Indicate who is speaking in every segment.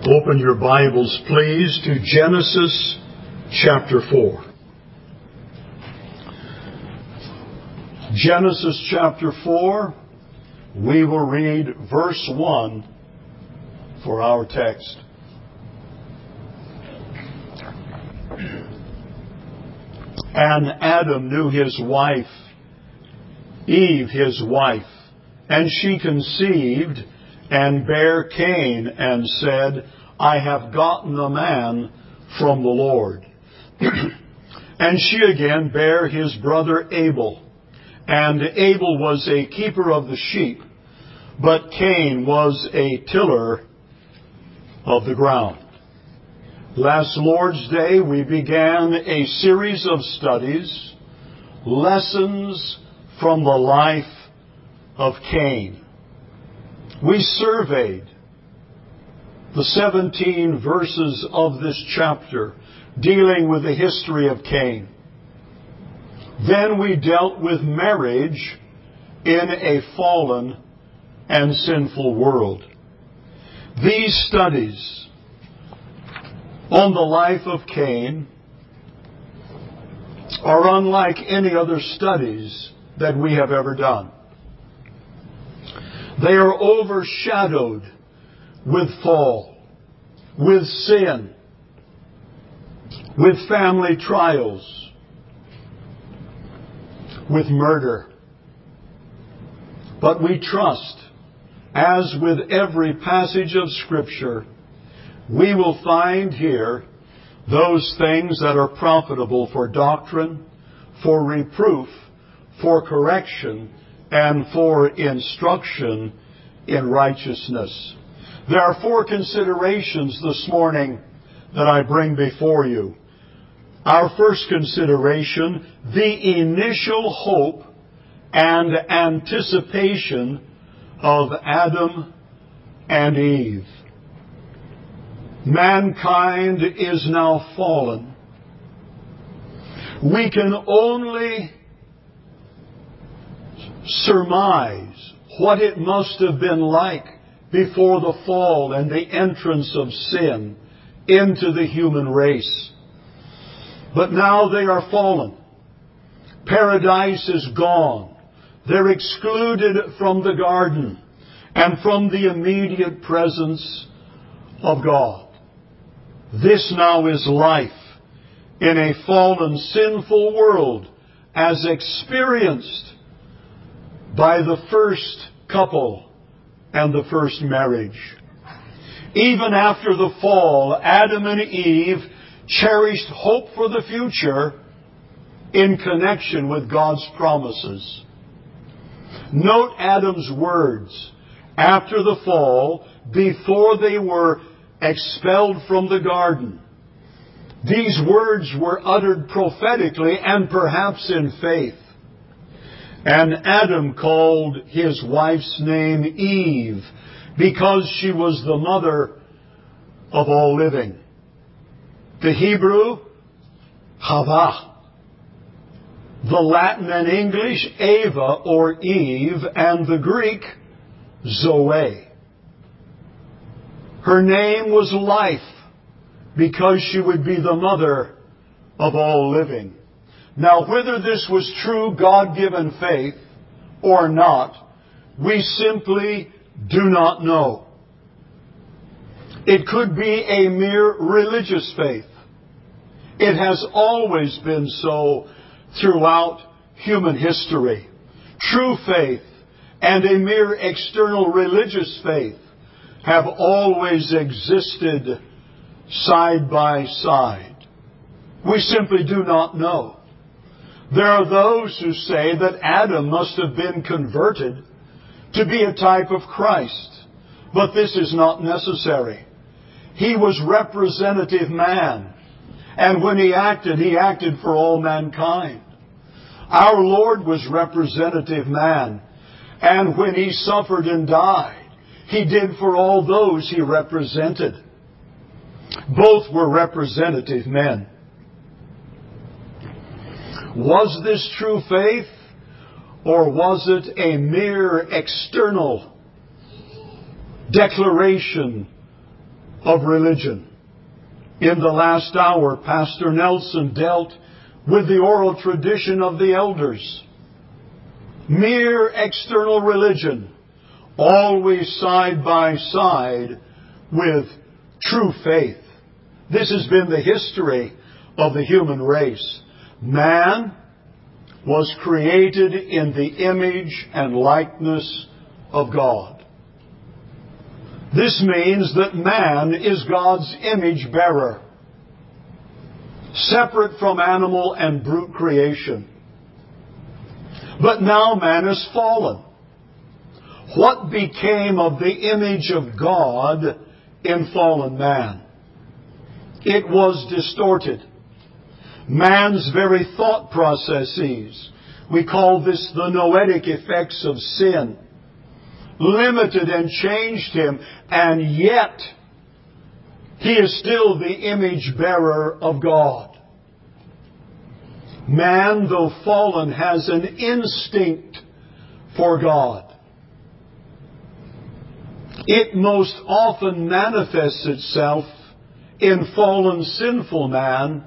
Speaker 1: Open your Bibles, please, to Genesis chapter 4. Genesis chapter 4, we will read verse 1 for our text. And Adam knew his wife, Eve his wife, and she conceived and bare Cain, and said, I have gotten a man from the Lord. And she again bare his brother Abel. And Abel was a keeper of the sheep, but Cain was a tiller of the ground. Last Lord's Day, we began a series of studies, lessons from the life of Cain. We surveyed the 17 verses of this chapter dealing with the history of Cain. Then we dealt with marriage in a fallen and sinful world. These studies on the life of Cain are unlike any other studies that we have ever done. They are overshadowed with fall, with sin, with family trials, with murder. But we trust, as with every passage of Scripture, we will find here those things that are profitable for doctrine, for reproof, for correction, and for instruction in righteousness. There are 4 considerations this morning that I bring before you. Our first consideration, the initial hope and anticipation of Adam and Eve. Mankind is now fallen. We can only surmise what it must have been like before the fall and the entrance of sin into the human race. But now they are fallen. Paradise is gone. They're excluded from the garden and from the immediate presence of God. This now is life in a fallen, sinful world as experienced by the first couple and the first marriage. Even after the fall, Adam and Eve cherished hope for the future in connection with God's promises. Note Adam's words after the fall, before they were expelled from the garden. These words were uttered prophetically and perhaps in faith. And Adam called his wife's name Eve because she was the mother of all living. The Hebrew, Hava. The Latin and English, Eva or Eve. And the Greek, Zoe. Her name was life because she would be the mother of all living. Now, whether this was true God-given faith or not, we simply do not know. It could be a mere religious faith. It has always been so throughout human history. True faith and a mere external religious faith have always existed side by side. We simply do not know. There are those who say that Adam must have been converted to be a type of Christ. But this is not necessary. He was representative man. And when he acted for all mankind. Our Lord was representative man. And when he suffered and died, he did for all those he represented. Both were representative men. Was this true faith, or was it a mere external declaration of religion. In the last hour, Pastor Nelson dealt with the oral tradition of the elders. Mere external religion, always side by side with true faith. This has been the history of the human race. Man was created in the image and likeness of God. This means that man is God's image bearer, separate from animal and brute creation. But now man is fallen. What became of the image of God in fallen man? It was distorted. Man's very thought processes, we call this the noetic effects of sin, limited and changed him, and yet he is still the image bearer of God. Man, though fallen, has an instinct for God. It most often manifests itself in fallen, sinful man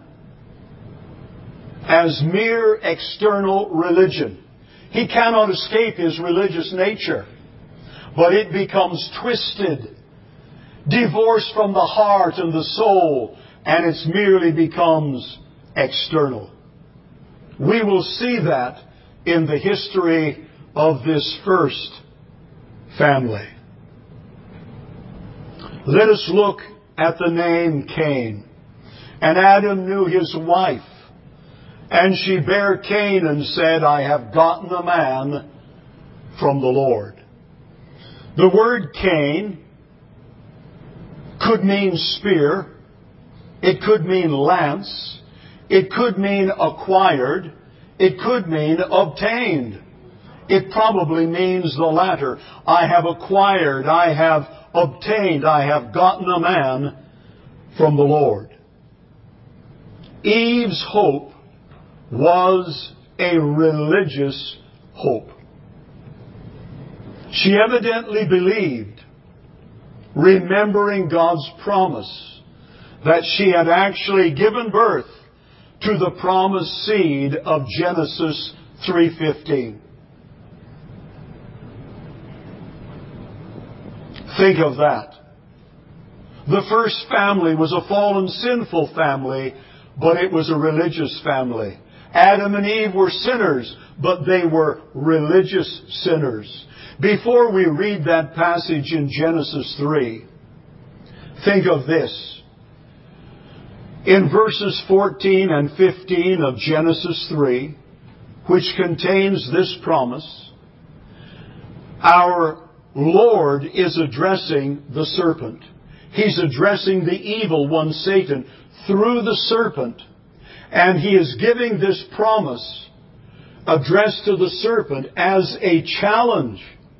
Speaker 1: as mere external religion. He cannot escape his religious nature, but it becomes twisted, divorced from the heart and the soul, and it merely becomes external. We will see that in the history of this first family. Let us look at the name Cain. And Adam knew his wife, and she bare Cain and said, I have gotten a man from the Lord. The word Cain could mean spear, it could mean lance, it could mean acquired, it could mean obtained. It probably means the latter. I have acquired, I have obtained, I have gotten a man from the Lord. Eve's hope was a religious hope. She evidently believed, remembering God's promise, that she had actually given birth to the promised seed of Genesis 3:15. Think of that. The first family was a fallen, sinful family, but it was a religious family. Adam and Eve were sinners, but they were religious sinners. Before we read that passage in Genesis 3, think of this. In verses 14 and 15 of Genesis 3, which contains this promise, our Lord is addressing the serpent. He's addressing the evil one, Satan, through the serpent. And he is giving this promise addressed to the serpent as a challenge.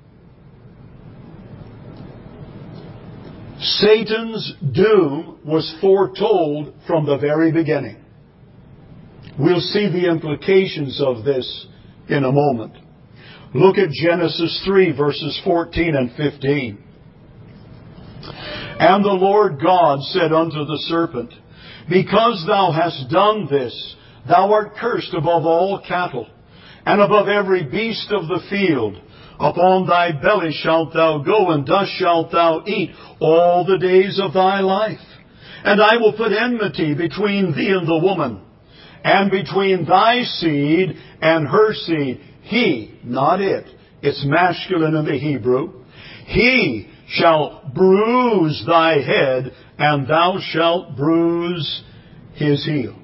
Speaker 1: Satan's doom was foretold from the very beginning. We'll see the implications of this in a moment. Look at Genesis 3, verses 14 and 15. And the Lord God said unto the serpent, Because thou hast done this, thou art cursed above all cattle, and above every beast of the field. Upon thy belly shalt thou go, and dust shalt thou eat all the days of thy life. And I will put enmity between thee and the woman, and between thy seed and her seed. He, not it, it's masculine in the Hebrew. He shall bruise thy head, and thou shalt bruise his heel.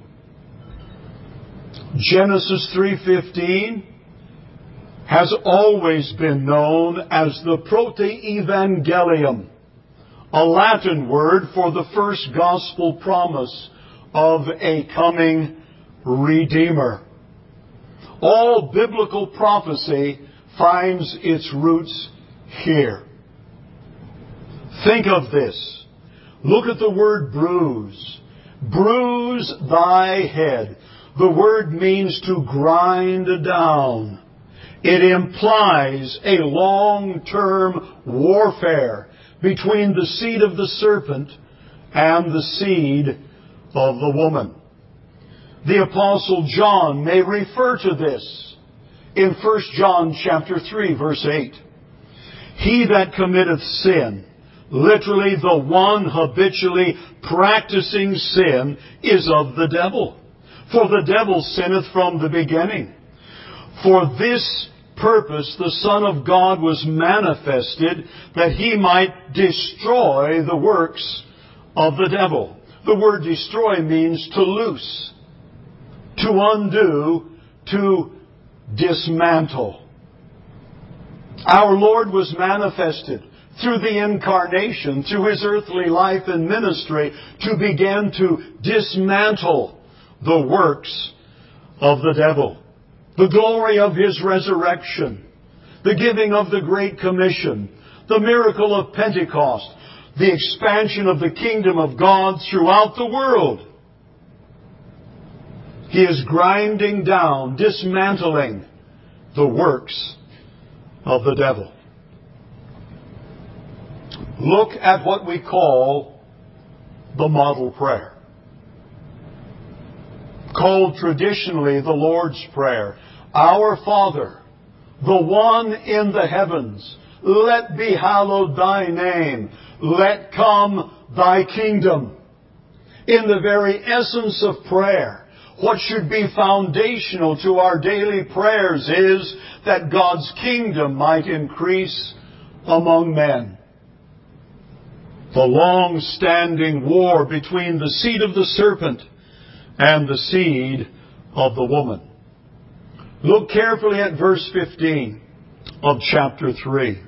Speaker 1: Genesis 3:15 has always been known as the proto-evangelium, a Latin word for the first gospel promise of a coming Redeemer. All biblical prophecy finds its roots here. Think of this. Look at the word bruise. Bruise thy head. The word means to grind down. It implies a long-term warfare between the seed of the serpent, and the seed of the woman. The Apostle John may refer to this in 1 John chapter 3, verse 8. He that committeth sin, literally the one habitually practicing sin, is of the devil. For the devil sinneth from the beginning. For this purpose the Son of God was manifested, that He might destroy the works of the devil. The word destroy means to loose, to undo, to dismantle. Our Lord was manifested through the incarnation, through His earthly life and ministry, to begin to dismantle the works of the devil. The glory of His resurrection, the giving of the Great Commission, the miracle of Pentecost, the expansion of the kingdom of God throughout the world. He is grinding down, dismantling the works of the devil. Look at what we call the model prayer, called traditionally the Lord's Prayer. Our Father, the one in the heavens, let be hallowed thy name. Let come thy kingdom. In the very essence of prayer, what should be foundational to our daily prayers is that God's kingdom might increase among men. The long-standing war between the seed of the serpent and the seed of the woman. Look carefully at verse 15 of chapter 3.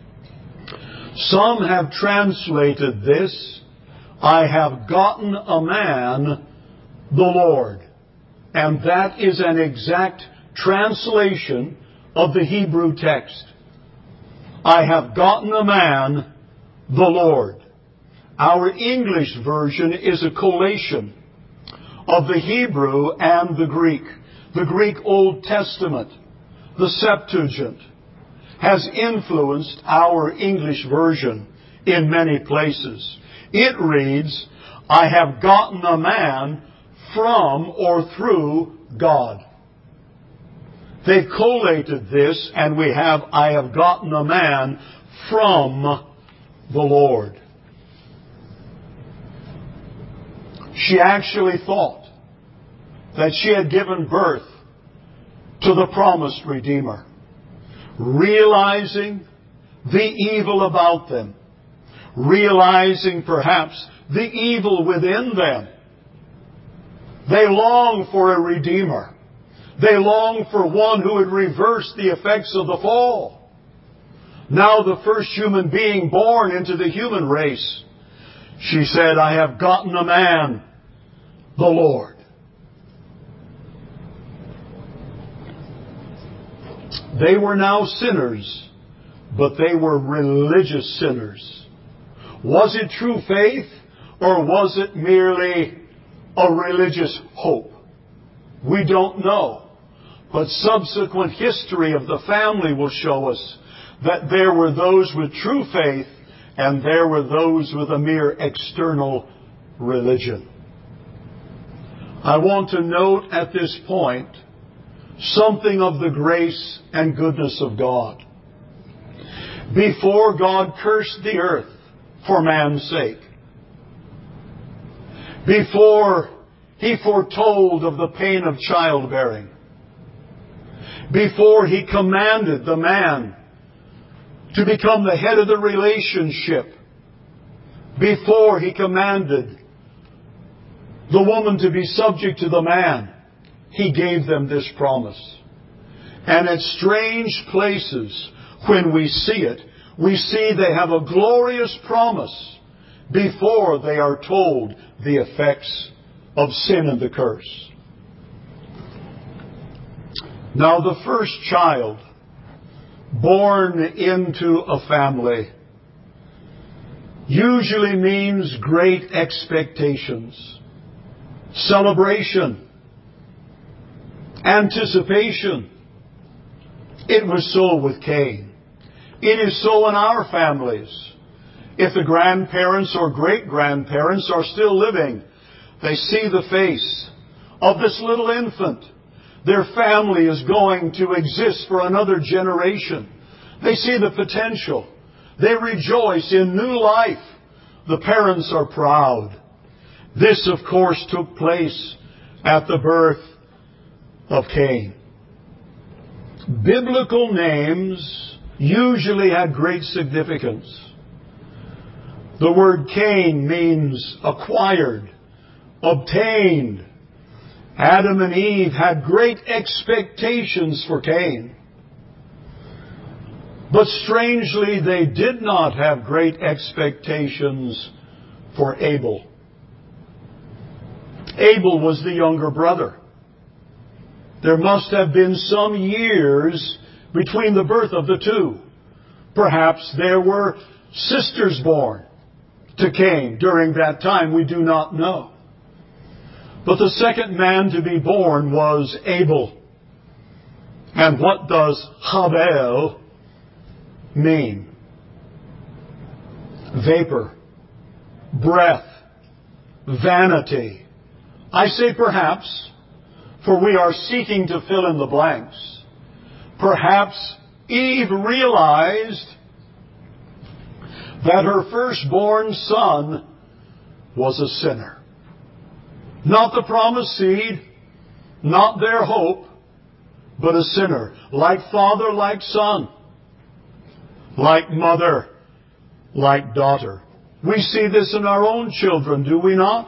Speaker 1: Some have translated this, I have gotten a man, the Lord. And that is an exact translation of the Hebrew text. I have gotten a man, the Lord. Our English version is a collation of the Hebrew and the Greek. The Greek Old Testament, the Septuagint, has influenced our English version in many places. It reads, I have gotten a man from or through God. They've collated this, and we have, I have gotten a man from the Lord. She actually thought that she had given birth to the promised Redeemer, realizing the evil about them, realizing perhaps the evil within them. They long for a Redeemer. They long for one who would reverse the effects of the fall. Now the first human being born into the human race, she said, I have gotten a man, the Lord. They were now sinners, but they were religious sinners. Was it true faith, or was it merely a religious hope? We don't know. But subsequent history of the family will show us that there were those with true faith and there were those with a mere external religion. I want to note at this point something of the grace and goodness of God. Before God cursed the earth for man's sake, before He foretold of the pain of childbearing, before He commanded the man to become the head of the relationship, before He commanded the woman to be subject to the man, He gave them this promise. And at strange places, when we see it, we see they have a glorious promise before they are told the effects of sin and the curse. Now, the first child born into a family usually means great expectations, celebration, anticipation. It was so with Cain. It is so in our families. If the grandparents or great-grandparents are still living, they see the face of this little infant. Their family is going to exist for another generation. They see the potential. They rejoice in new life. The parents are proud. This, of course, took place at the birth of Cain. Biblical names usually had great significance. The word Cain means acquired, obtained. Adam and Eve had great expectations for Cain. But strangely, they did not have great expectations for Abel. Abel was the younger brother. There must have been some years between the birth of the two. Perhaps there were sisters born to Cain during that time. We do not know. But the second man to be born was Abel. And what does Habel mean? Vapor, breath, vanity. I say perhaps, for we are seeking to fill in the blanks. Perhaps Eve realized that her firstborn son was a sinner. Not the promised seed, not their hope, but a sinner. Like father, like son. Like mother, like daughter. We see this in our own children, do we not?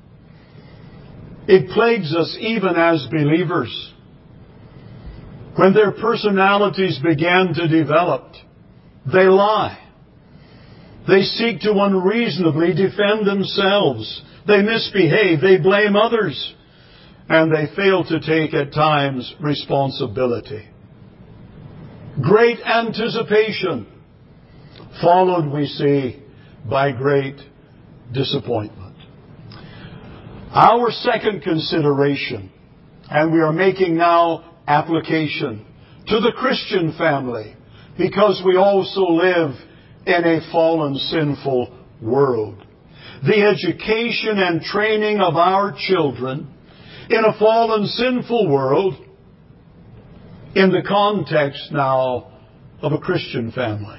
Speaker 1: It plagues us even as believers. When their personalities begin to develop, they lie. They seek to unreasonably defend themselves. They misbehave. They blame others. And they fail to take, at times, responsibility. Great anticipation, followed, we see, by great disappointment. Our second consideration, and we are making now application to the Christian family, because we also live in a fallen, sinful world. The education and training of our children in a fallen, sinful world in the context now of a Christian family.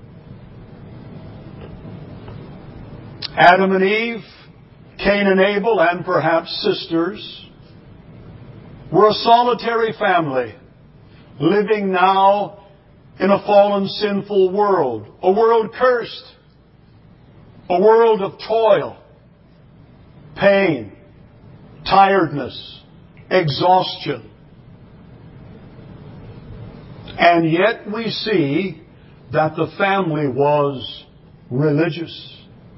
Speaker 1: Adam and Eve, Cain and Abel, and perhaps sisters, were a solitary family living now in a fallen, sinful world. A world cursed. A world of toil, pain, tiredness, exhaustion. And yet we see that the family was religious.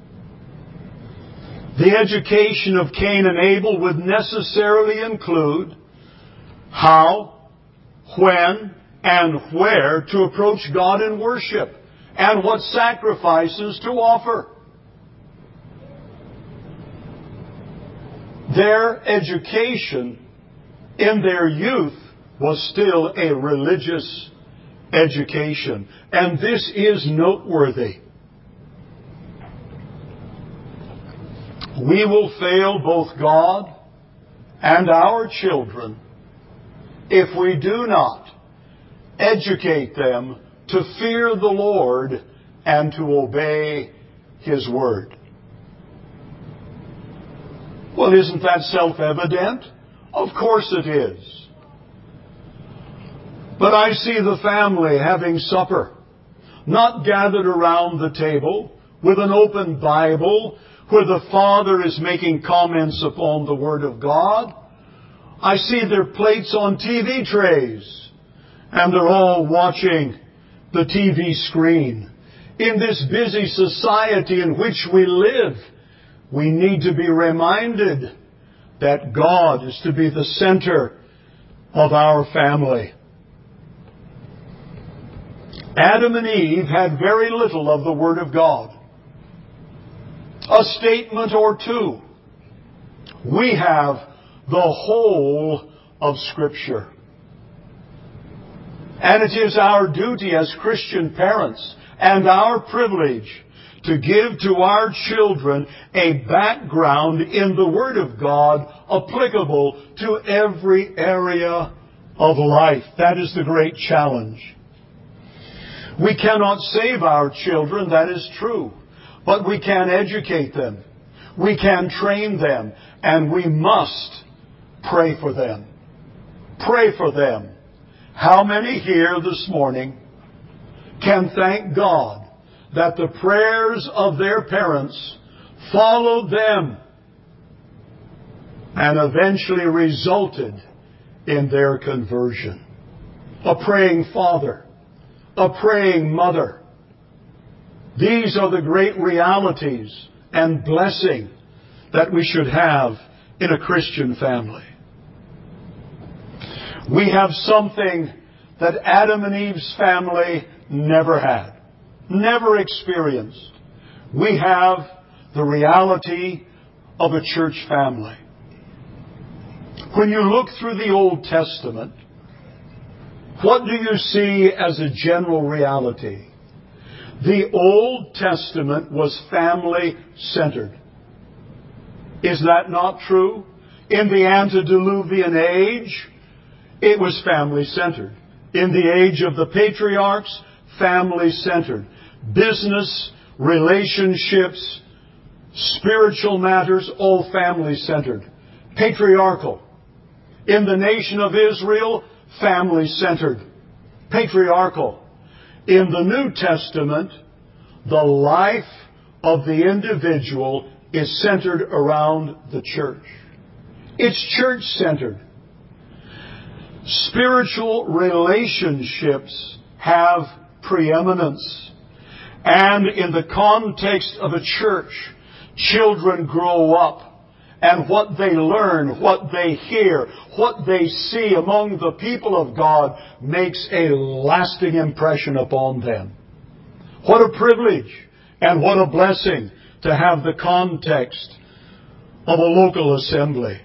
Speaker 1: The education of Cain and Abel would necessarily include how, when, and where to approach God in worship, and what sacrifices to offer. Their education in their youth was still a religious education. And this is noteworthy. We will fail both God and our children if we do not educate them to fear the Lord and to obey His Word. Well, isn't that self-evident? Of course it is. But I see the family having supper, not gathered around the table with an open Bible where the father is making comments upon the Word of God. I see their plates on TV trays, and they're all watching the TV screen. In this busy society in which we live, we need to be reminded that God is to be the center of our family. Adam and Eve had very little of the Word of God. A statement or two. We have the whole of Scripture. And it is our duty as Christian parents and our privilege to give to our children a background in the Word of God applicable to every area of life. That is the great challenge. We cannot save our children, that is true. But we can educate them. We can train them. And we must pray for them. Pray for them. How many here this morning can thank God that the prayers of their parents followed them and eventually resulted in their conversion? A praying father, a praying mother. These are the great realities and blessing that we should have in a Christian family. We have something that Adam and Eve's family never had, never experienced. We have the reality of a church family. When you look through the Old Testament, what do you see as a general reality? The Old Testament was family-centered. Is that not true? In the antediluvian age, it was family-centered. In the age of the patriarchs, family-centered. Business, relationships, spiritual matters, all family-centered. Patriarchal. In the nation of Israel, family-centered. Patriarchal. In the New Testament, the life of the individual is centered around the church. It's church-centered. Spiritual relationships have preeminence. And in the context of a church, children grow up. And what they learn, what they hear, what they see among the people of God makes a lasting impression upon them. What a privilege and what a blessing to have the context of a local assembly.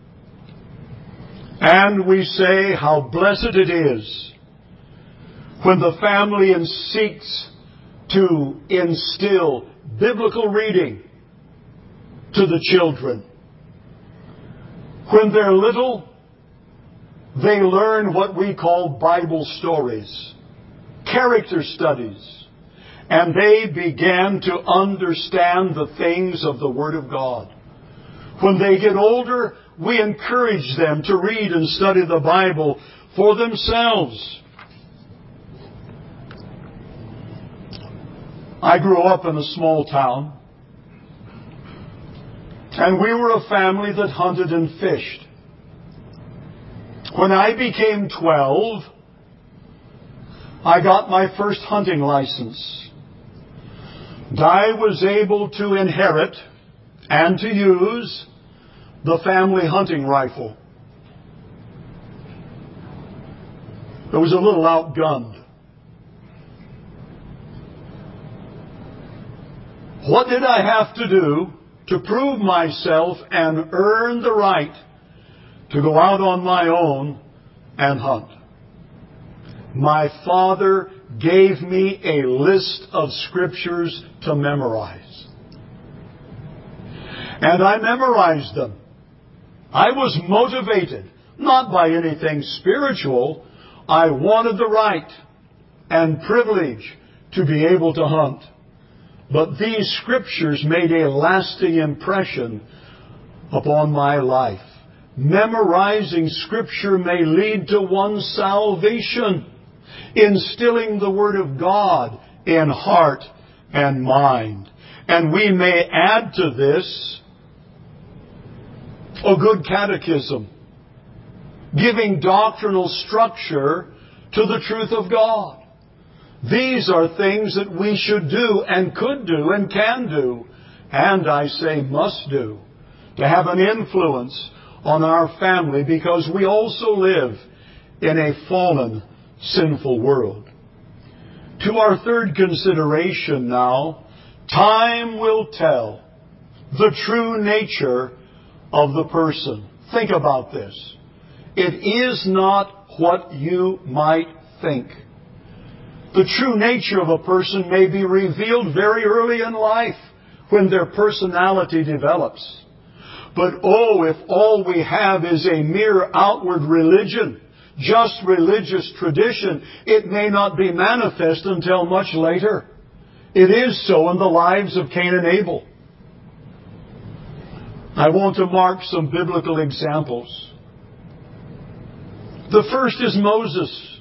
Speaker 1: And we say how blessed it is when the family seeks to instill biblical reading to the children. When they're little, they learn what we call Bible stories, character studies, and they begin to understand the things of the Word of God. When they get older, we encourage them to read and study the Bible for themselves. I grew up in a small town. And we were a family that hunted and fished. When I became 12, I got my first hunting license. I was able to inherit and to use the family hunting rifle. It was a little outgunned. What did I have to do to prove myself and earn the right to go out on my own and hunt? My father gave me a list of scriptures to memorize. And I memorized them. I was motivated, not by anything spiritual. I wanted the right and privilege to be able to hunt. But these scriptures made a lasting impression upon my life. Memorizing scripture may lead to one's salvation, instilling the Word of God in heart and mind. And we may add to this a good catechism, giving doctrinal structure to the truth of God. These are things that we should do and could do and can do, and I say must do, to have an influence on our family, because we also live in a fallen, sinful world. To our third consideration now, time will tell the true nature of the person. Think about this. It is not what you might think. The true nature of a person may be revealed very early in life when their personality develops. But oh, if all we have is a mere outward religion, just religious tradition, it may not be manifest until much later. It is so in the lives of Cain and Abel. I want to mark some biblical examples. The first is Moses.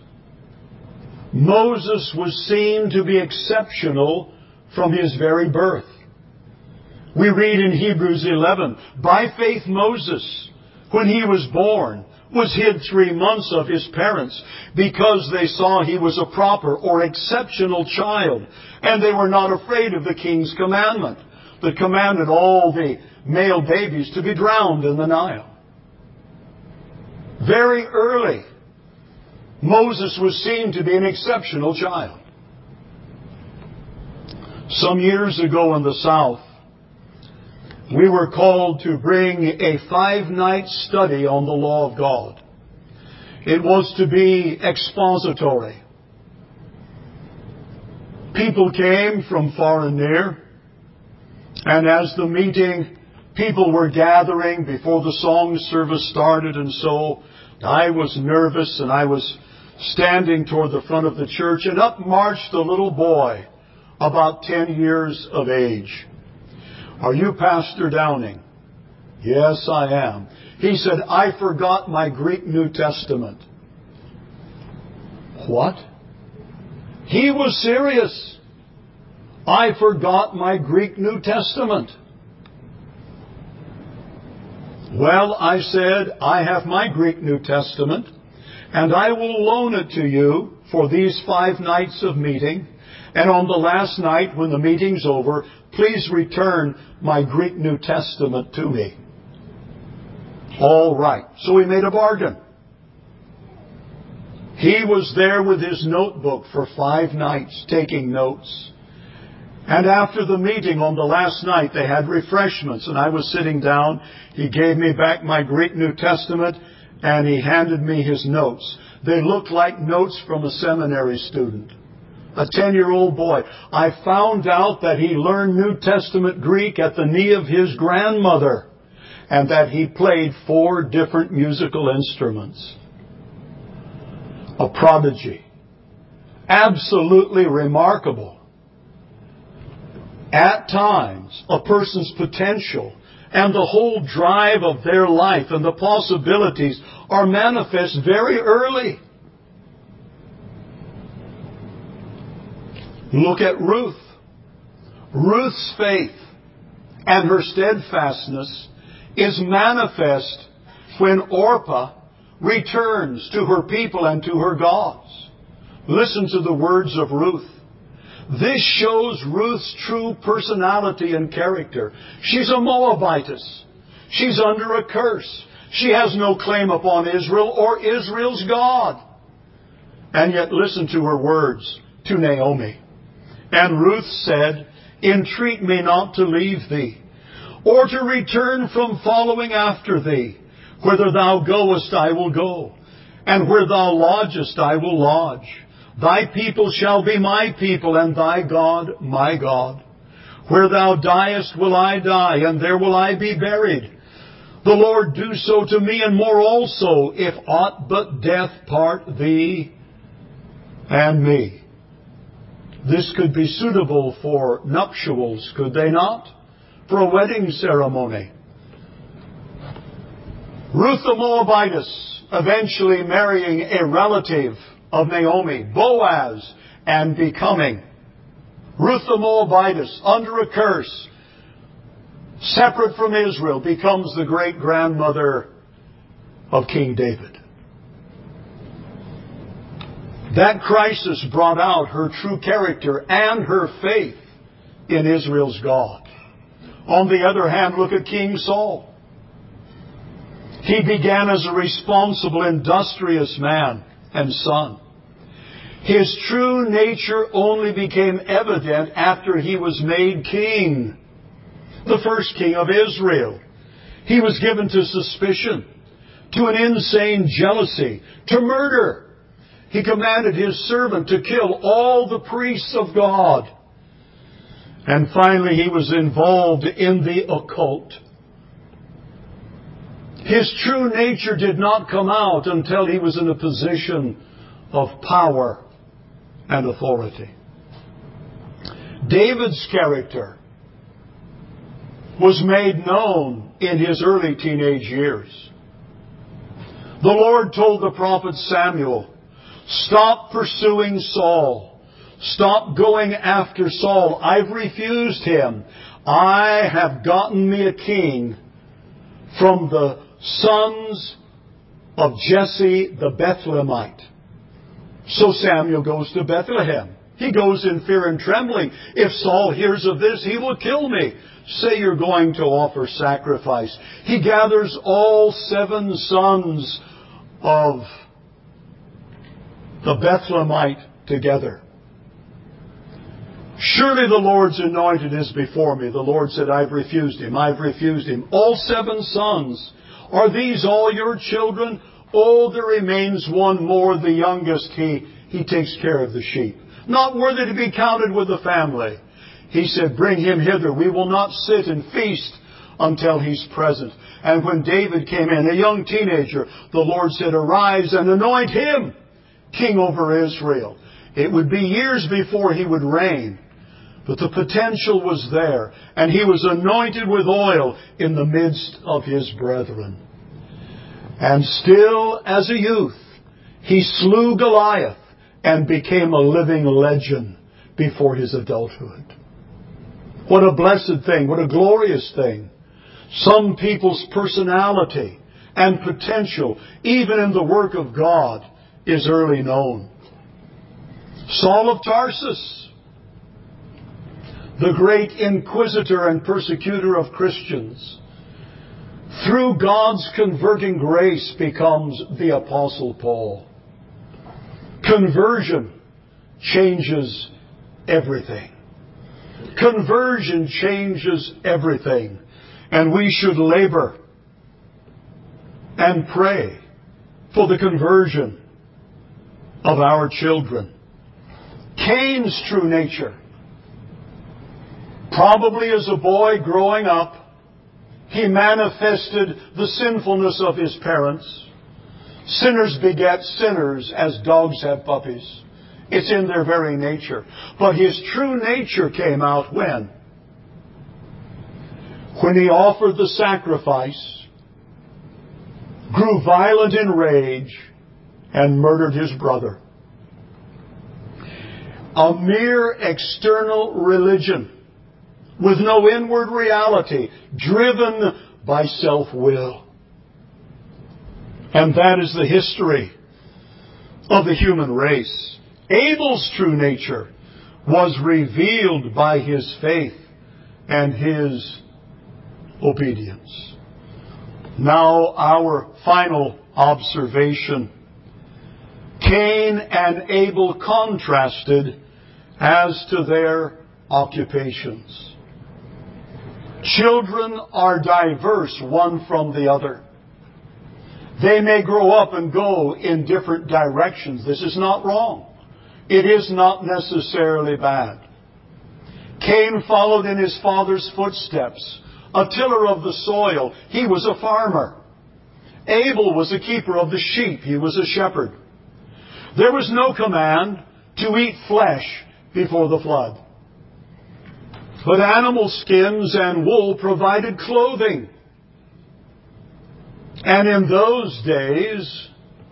Speaker 1: Moses was seen to be exceptional from his very birth. We read in Hebrews 11, by faith Moses, when he was born, was hid 3 months of his parents because they saw he was a proper or exceptional child, and they were not afraid of the king's commandment that commanded all the male babies to be drowned in the Nile. Very early, Moses was seen to be an exceptional child. Some years ago in the South, we were called to bring a 5-night study on the law of God. It was to be expository. People came from far and near, and as the meeting, people were gathering before the song service started, and so I was nervous, and I was standing toward the front of the church, and up marched a little boy about 10 years of age. Are you Pastor Downing? Yes, I am. He said, I forgot my Greek New Testament. What? He was serious. I forgot my Greek New Testament. Well, I said, I have my Greek New Testament, and I will loan it to you for these 5 nights of meeting. And on the last night, when the meeting's over, please return my Greek New Testament to me. All right. So we made a bargain. He was there with his notebook for 5 nights, taking notes. And after the meeting on the last night, they had refreshments, and I was sitting down. He gave me back my Greek New Testament, and he handed me his notes. They looked like notes from a seminary student. A 10-year-old boy. I found out that he learned New Testament Greek at the knee of his grandmother, and that he played 4 different musical instruments. A prodigy. Absolutely remarkable. At times, a person's potential and the whole drive of their life and the possibilities are manifest very early. Look at Ruth. Ruth's faith and her steadfastness is manifest when Orpah returns to her people and to her gods. Listen to the words of Ruth. This shows Ruth's true personality and character. She's a Moabitess. She's under a curse. She has no claim upon Israel or Israel's God. And yet listen to her words to Naomi. And Ruth said, entreat me not to leave thee, or to return from following after thee. Whither thou goest, I will go, and where thou lodgest, I will lodge. Thy people shall be my people, and thy God my God. Where thou diest will I die, and there will I be buried. The Lord do so to me, and more also, if aught but death part thee and me. This could be suitable for nuptials, could they not? For a wedding ceremony. Ruth the Moabitess eventually marrying a relative of Naomi, Boaz, and becoming Ruth the Moabitess, under a curse, separate from Israel, becomes the great-grandmother of King David. That crisis brought out her true character and her faith in Israel's God. On the other hand, look at King Saul. He began as a responsible, industrious man and son. His true nature only became evident after he was made king, the first king of Israel. He was given to suspicion, to an insane jealousy, to murder. He commanded his servant to kill all the priests of God. And finally, he was involved in the occult. His true nature did not come out until he was in a position of power and authority. David's character was made known in his early teenage years. The Lord told the prophet Samuel, "Stop pursuing Saul. Stop going after Saul. I've refused him. I have gotten me a king from the sons of Jesse the Bethlehemite." So Samuel goes to Bethlehem. He goes in fear and trembling. If Saul hears of this, he will kill me. Say you're going to offer sacrifice. He gathers all 7 sons of the Bethlehemite together. "Surely the Lord's anointed is before me." The Lord said, "I've refused him. I've refused him." "All 7 sons. Are these all your children?" "Oh, there remains one more, the youngest. He takes care of the sheep. Not worthy to be counted with the family." He said, "Bring him hither. We will not sit and feast until he's present." And when David came in, a young teenager, the Lord said, "Arise and anoint him king over Israel." It would be years before he would reign, but the potential was there, and he was anointed with oil in the midst of his brethren. And still, as a youth, he slew Goliath and became a living legend before his adulthood. What a blessed thing, what a glorious thing. Some people's personality and potential, even in the work of God, is early known. Saul of Tarsus, the great inquisitor and persecutor of Christians, through God's converting grace becomes the Apostle Paul. Conversion changes everything. Conversion changes everything. And we should labor and pray for the conversion of our children. Cain's true nature. Probably as a boy growing up, he manifested the sinfulness of his parents. Sinners beget sinners as dogs have puppies. It's in their very nature. But his true nature came out when? When he offered the sacrifice, grew violent in rage, and murdered his brother. A mere external religion with no inward reality, driven by self-will. And that is the history of the human race. Abel's true nature was revealed by his faith and his obedience. Now our final observation. Cain and Abel contrasted as to their occupations. Children are diverse one from the other. They may grow up and go in different directions. This is not wrong. It is not necessarily bad. Cain followed in his father's footsteps, a tiller of the soil. He was a farmer. Abel was a keeper of the sheep. He was a shepherd. There was no command to eat flesh before the flood. But animal skins and wool provided clothing. And in those days,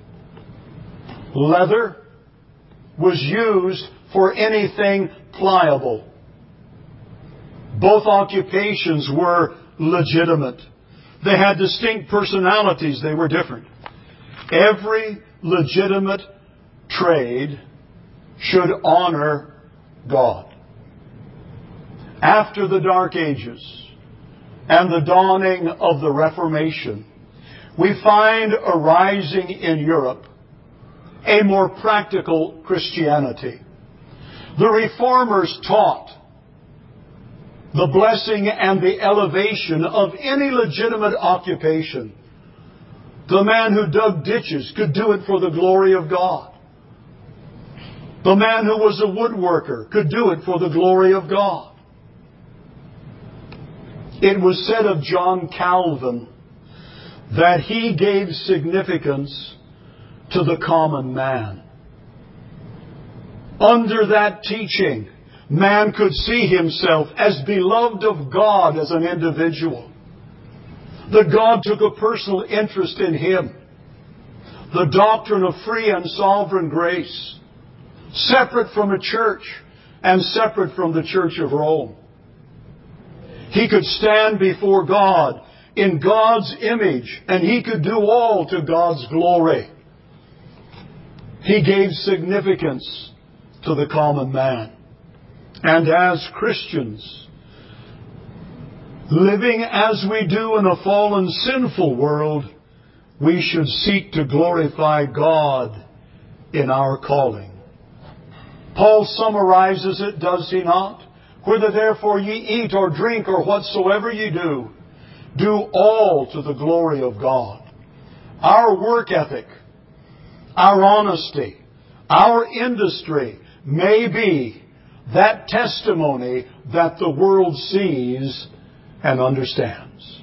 Speaker 1: leather was used for anything pliable. Both occupations were legitimate. They had distinct personalities. They were different. Every legitimate trade should honor God. After the Dark Ages and the dawning of the Reformation, we find arising in Europe a more practical Christianity. The Reformers taught the blessing and the elevation of any legitimate occupation. The man who dug ditches could do it for the glory of God. The man who was a woodworker could do it for the glory of God. It was said of John Calvin that he gave significance to the common man. Under that teaching, man could see himself as beloved of God as an individual. That God took a personal interest in him. The doctrine of free and sovereign grace, separate from a church and separate from the Church of Rome. He could stand before God in God's image, and he could do all to God's glory. He gave significance to the common man. And as Christians, living as we do in a fallen, sinful world, we should seek to glorify God in our calling. Paul summarizes it, does he not? Whether therefore ye eat or drink or whatsoever ye do, do all to the glory of God. Our work ethic, our honesty, our industry may be that testimony that the world sees and understands.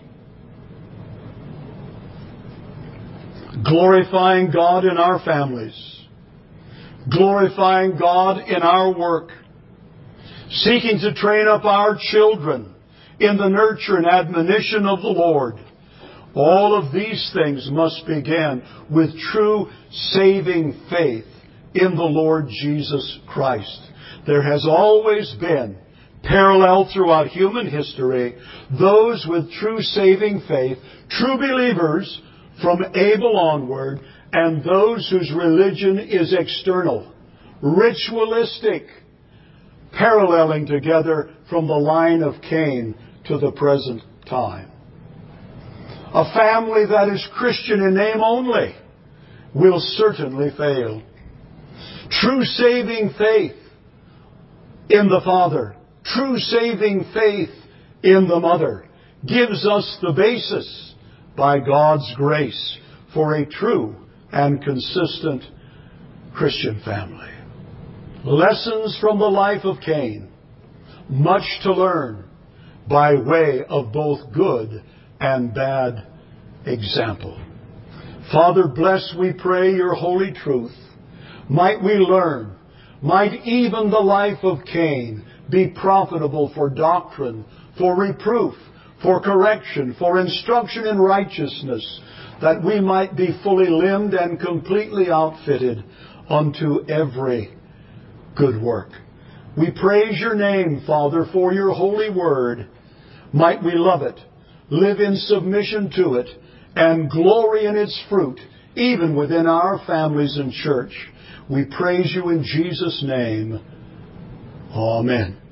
Speaker 1: Glorifying God in our families. Glorifying God in our work. Seeking to train up our children in the nurture and admonition of the Lord. All of these things must begin with true saving faith in the Lord Jesus Christ. There has always been, parallel throughout human history, those with true saving faith, true believers from Abel onward, and those whose religion is external, ritualistic, paralleling together from the line of Cain to the present time. A family that is Christian in name only will certainly fail. True saving faith in the father, true saving faith in the mother, gives us the basis, by God's grace, for a true and consistent Christian family. Lessons from the life of Cain. Much to learn by way of both good and bad example. Father, bless, we pray, your holy truth. Might we learn, might even the life of Cain be profitable for doctrine, for reproof, for correction, for instruction in righteousness, that we might be fully limbed and completely outfitted unto every good work. We praise your name, Father, for your holy word. Might we love it, live in submission to it, and glory in its fruit, even within our families and church. We praise you in Jesus' name. Amen.